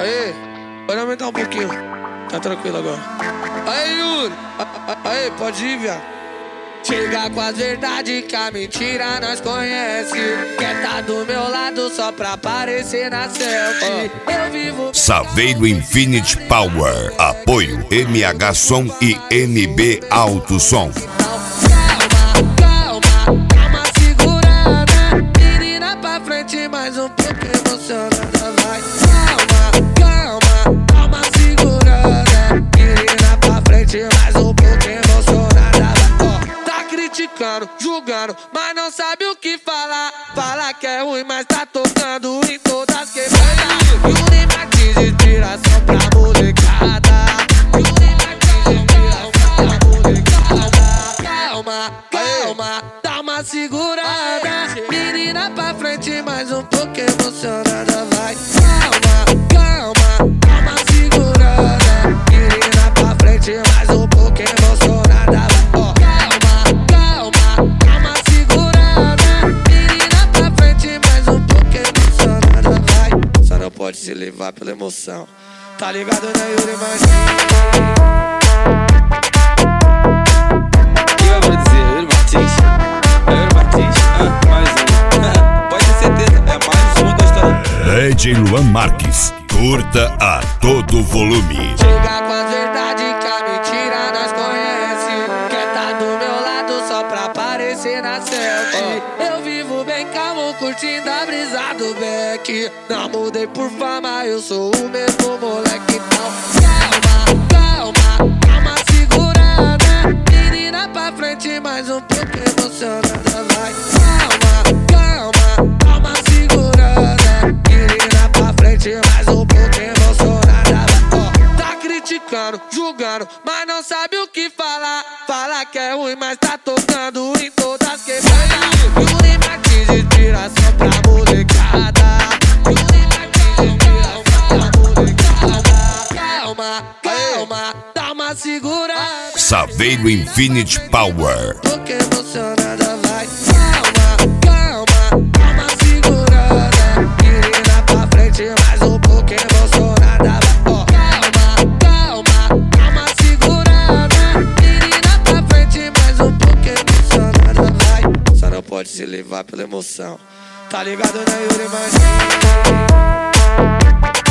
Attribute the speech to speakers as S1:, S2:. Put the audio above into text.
S1: Aê, pode aumentar um pouquinho. Tá tranquilo agora. Aê, Yuri. Aê, pode ir, viado. Chega com as verdades que a mentira nós conhece. Quer tá do meu lado só pra aparecer na selfie. Eu vivo
S2: Saveiro Infinity Power. Apoio MH Som e NB Alto Som.
S1: Calma, segurada. Menina pra frente, mais um pouco emocionada. Vai, calma, segurada. Menina pra frente, mais um pouco emocionada. Tá criticando, julgando, mas não sabe o que falar. Fala que é ruim, mas tá tocando em todas quebradas. Yuri Martins de tiração pra molecada. Yuri Martins de tiração pra molecada. Calma, dá uma segurada. Menina pra frente, mais um pouco emocionada. Vai, calma, segurada. Menina pra frente, mais um pouco emocionada. Calma, segurada. Menina pra frente, mais um pouco emocionada. Vai, só não pode se levar pela emoção. Tá ligado, né, Yuri Martins?
S2: DJ Luan Marques, curta a todo volume.
S1: Chega com as verdades que a mentira nós conhece. Quer tá do meu lado só pra aparecer na selfie. Eu vivo bem calmo, curtindo a brisa do Beck. Não mudei por fama, eu sou o mesmo moleque. Então calma, segurada. Menina pra frente, mais um pouco emocionada. Vai, calma, segurada. Menina pra frente, mais um pouco emocionada. Tá criticando, julgando, mas não sabe o que falar. Fala que é ruim, mas tá tocando em todas quebradas. Yuri Martins de tiração pra molecada. Yuri Martins de tiração pra molecada. Calma, dá uma segurada.
S2: Saveiro Infinity Power.
S1: Pouco emocionada, vai. Calma, segurada. Menina pra frente, mais um pouco emocionada. Calma, segurada. Menina pra frente, mais um pouco emocionada. Vai, só não pode se levar pela emoção. Tá ligado, né, Yuri Martins?